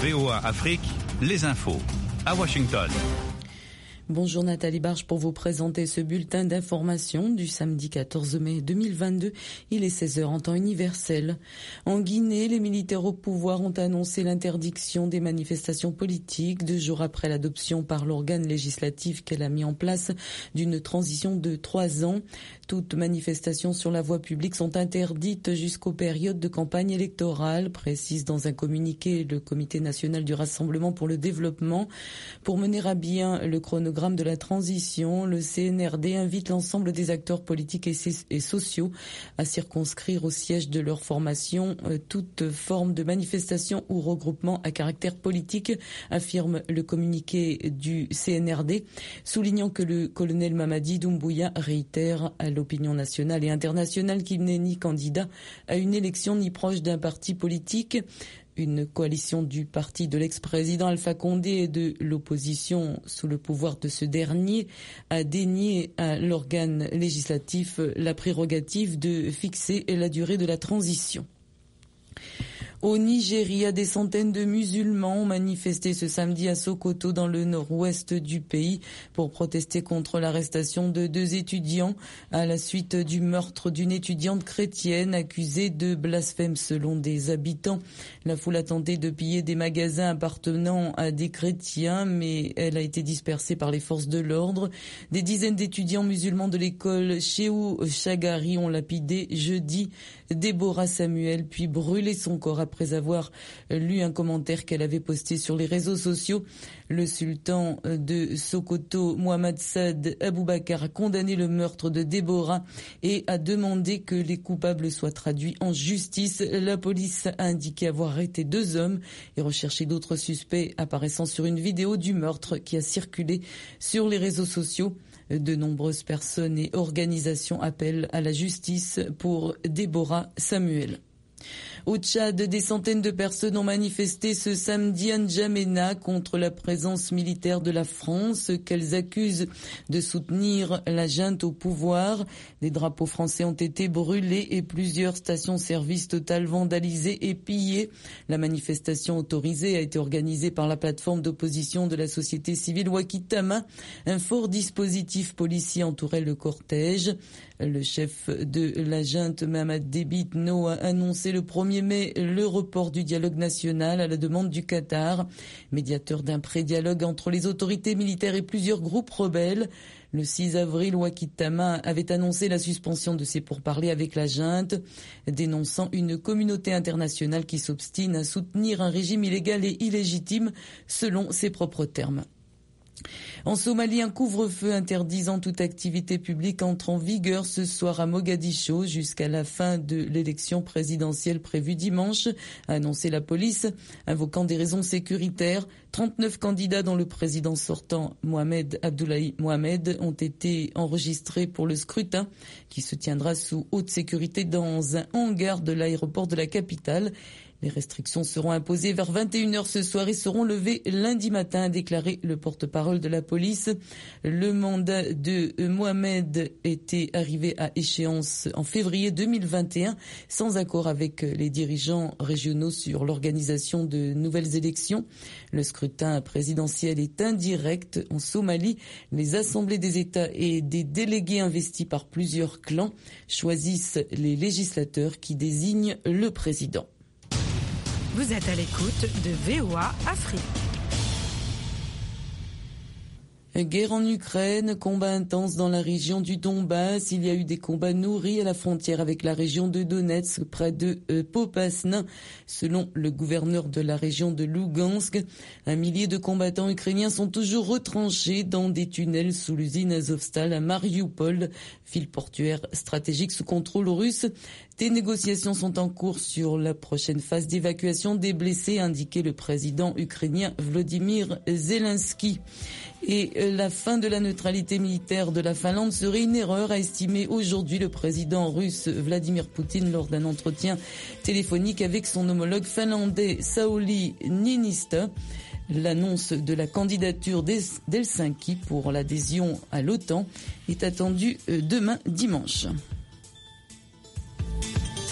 VOA Afrique, les infos. À Washington. Bonjour Nathalie Barge pour vous présenter ce bulletin d'information du samedi 14 mai 2022. Il est 16h en temps universel. En Guinée, les militaires au pouvoir ont annoncé l'interdiction des manifestations politiques 2 jours après l'adoption par l'organe législatif qu'elle a mis en place d'une transition de 3 ans. Toutes manifestations sur la voie publique sont interdites jusqu'aux périodes de campagne électorale, précise dans un communiqué le Comité national du Rassemblement pour le développement. Pour mener à bien le chronogramme de la transition, le CNRD invite l'ensemble des acteurs politiques et sociaux à circonscrire au siège de leur formation toute forme de manifestation ou regroupement à caractère politique, affirme le communiqué du CNRD, soulignant que le colonel Mamadi Doumbouya réitère à l'opinion nationale et internationale qu'il n'est ni candidat à une élection ni proche d'un parti politique. Une coalition du parti de l'ex-président Alpha Condé et de l'opposition sous le pouvoir de ce dernier a dénié à l'organe législatif la prérogative de fixer la durée de la transition. Au Nigeria, des centaines de musulmans ont manifesté ce samedi à Sokoto dans le nord-ouest du pays pour protester contre l'arrestation de 2 étudiants à la suite du meurtre d'une étudiante chrétienne accusée de blasphème selon des habitants. La foule a tenté de piller des magasins appartenant à des chrétiens, mais elle a été dispersée par les forces de l'ordre. Des dizaines d'étudiants musulmans de l'école Shehu Shagari ont lapidé jeudi Déborah Samuel, puis brûlé son corps après avoir lu un commentaire qu'elle avait posté sur les réseaux sociaux. Le sultan de Sokoto, Mohamed Saad Aboubakar, a condamné le meurtre de Déborah et a demandé que les coupables soient traduits en justice. La police a indiqué avoir arrêté 2 hommes et recherché d'autres suspects apparaissant sur une vidéo du meurtre qui a circulé sur les réseaux sociaux. De nombreuses personnes et organisations appellent à la justice pour Déborah Samuel. Au Tchad, des centaines de personnes ont manifesté ce samedi à N'Djamena contre la présence militaire de la France qu'elles accusent de soutenir la junte au pouvoir. Des drapeaux français ont été brûlés et plusieurs stations-service Total vandalisées et pillées. La manifestation autorisée a été organisée par la plateforme d'opposition de la société civile Wakitama. Un fort dispositif policier entourait le cortège. Le chef de la junte, Mahamat Débit No, a annoncé le 1er mai le report du dialogue national à la demande du Qatar, médiateur d'un pré-dialogue entre les autorités militaires et plusieurs groupes rebelles. Le 6 avril, Wakitama avait annoncé la suspension de ses pourparlers avec la junte, dénonçant une communauté internationale qui s'obstine à soutenir un régime illégal et illégitime selon ses propres termes. En Somalie, un couvre-feu interdisant toute activité publique entre en vigueur ce soir à Mogadiscio jusqu'à la fin de l'élection présidentielle prévue dimanche, a annoncé la police, invoquant des raisons sécuritaires. 39 candidats dont le président sortant Mohamed Abdullahi Mohamed ont été enregistrés pour le scrutin qui se tiendra sous haute sécurité dans un hangar de l'aéroport de la capitale. Les restrictions seront imposées vers 21h ce soir et seront levées lundi matin, a déclaré le porte-parole de la police. Le mandat de Mohamed était arrivé à échéance en février 2021 sans accord avec les dirigeants régionaux sur l'organisation de nouvelles élections. Le scrutin présidentiel est indirect en Somalie. Les assemblées des États et des délégués investis par plusieurs clans choisissent les législateurs qui désignent le président. Vous êtes à l'écoute de VOA Afrique. Guerre en Ukraine, combats intenses dans la région du Donbass. Il y a eu des combats nourris à la frontière avec la région de Donetsk, près de Popasna. Selon le gouverneur de la région de Lugansk, 1 millier de combattants ukrainiens sont toujours retranchés dans des tunnels sous l'usine Azovstal à Mariupol, ville portuaire stratégique sous contrôle russe. Des négociations sont en cours sur la prochaine phase d'évacuation des blessés, a indiqué le président ukrainien Volodymyr Zelensky. Et la fin de la neutralité militaire de la Finlande serait une erreur, a estimé aujourd'hui le président russe Vladimir Poutine lors d'un entretien téléphonique avec son homologue finlandais Sauli Niinistö. L'annonce de la candidature d'Helsinki pour l'adhésion à l'OTAN est attendue demain dimanche.